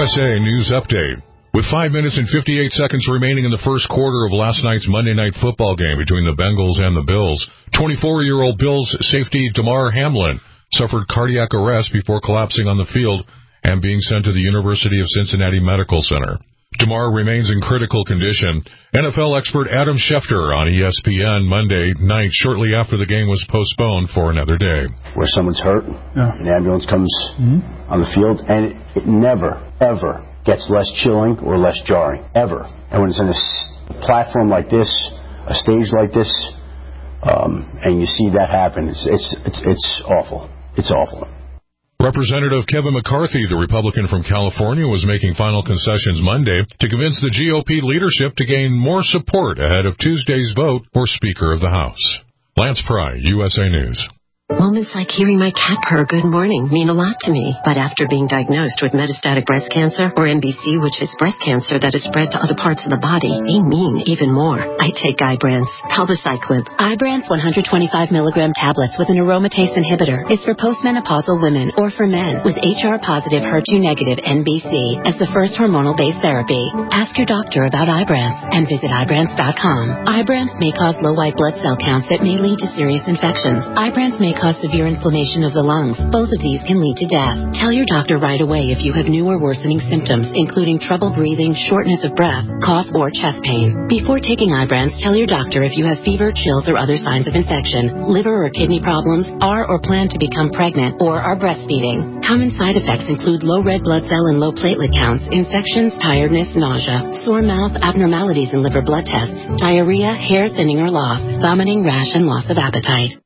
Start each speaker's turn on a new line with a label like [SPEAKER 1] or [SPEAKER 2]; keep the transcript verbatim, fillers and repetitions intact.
[SPEAKER 1] S A News Update. With five minutes and fifty-eight seconds remaining in the first quarter of last night's Monday Night Football game between the Bengals and the Bills, twenty-four-year-old Bills safety Damar Hamlin suffered cardiac arrest before collapsing on the field and being sent to the University of Cincinnati Medical Center. Damar remains in critical condition. N F L expert Adam Schefter on E S P N Monday night, shortly after the game was postponed for another day.
[SPEAKER 2] Where someone's hurt, yeah. An ambulance comes mm-hmm. on the field, and it, it never, ever gets less chilling or less jarring, ever. And when it's on a platform like this, a stage like this, um, and you see that happen, it's, it's, it's, it's awful. It's awful.
[SPEAKER 1] Representative Kevin McCarthy, the Republican from California, was making final concessions Monday to convince the G O P leadership to gain more support ahead of Tuesday's vote for Speaker of the House. Lance Pry, U S A News.
[SPEAKER 3] Moments like hearing my cat purr good morning mean a lot to me. But after being diagnosed with metastatic breast cancer, or M B C, which is breast cancer that is spread to other parts of the body, they mean even more. I take Ibrance, Palbociclib.
[SPEAKER 4] Ibrance one hundred twenty-five milligram tablets with an aromatase inhibitor is for postmenopausal women or for men with H R-positive H E R two negative N B C as the first hormonal-based therapy. Ask your doctor about Ibrance and visit Ibrance dot com. Ibrance may cause low white blood cell counts that may lead to serious infections. Ibrance may cause severe inflammation of the lungs. Both of these can lead to death. Tell your doctor right away if you have new or worsening symptoms, including trouble breathing, shortness of breath, cough, or chest pain. Before taking Ibrance, tell your doctor if you have fever, chills, or other signs of infection, liver or kidney problems, are or plan to become pregnant, or are breastfeeding. Common side effects include low red blood cell and low platelet counts, infections, tiredness, nausea, sore mouth, abnormalities in liver blood tests, diarrhea, hair thinning or loss, vomiting, rash, and loss of appetite.